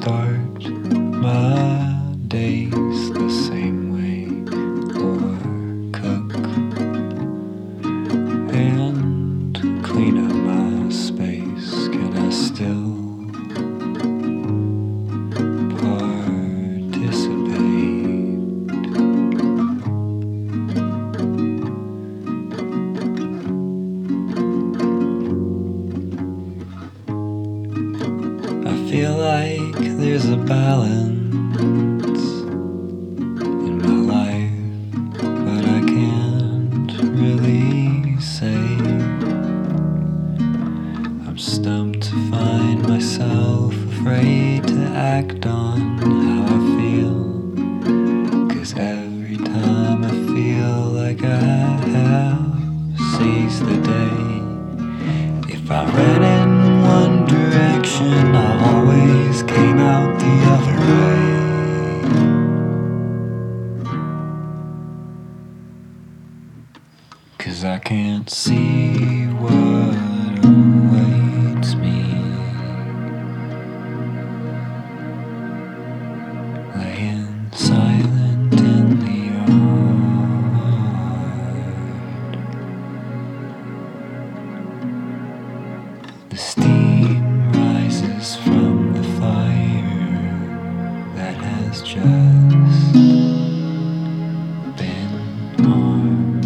start my days the same way, or cook and clean up my space? Can I still participate? I feel like there's a balance in my life, but I can't really say. I'm stumped to find myself afraid to act on how I feel, 'cause every time I feel like I have seized the day, if I ran in one direction, I always came out the other way. 'Cause I can't see what awaits me, laying silent in the yard. The steam rises from the fire that has just been armed.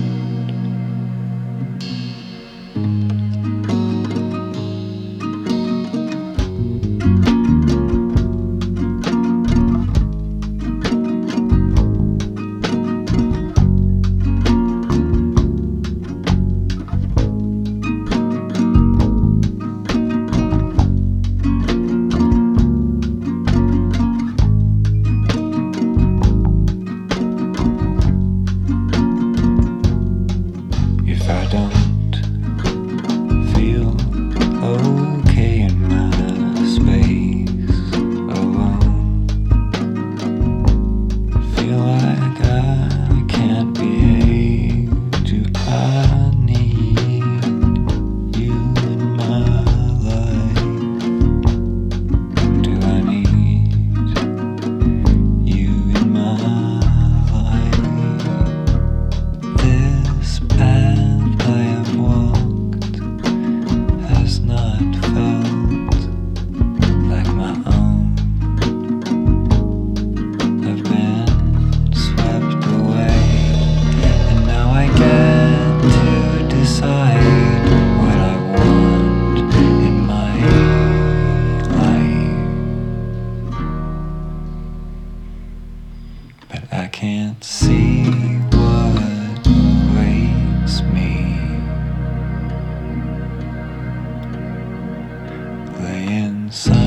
If I don't feel okay in my space alone, feel like I can't behave, do I need you in my life? Do I need you in my life? This path I have walked has not felt like my own. I've been swept away, and now I get to decide what I want in my life. But I can't see what awaits me, laying silent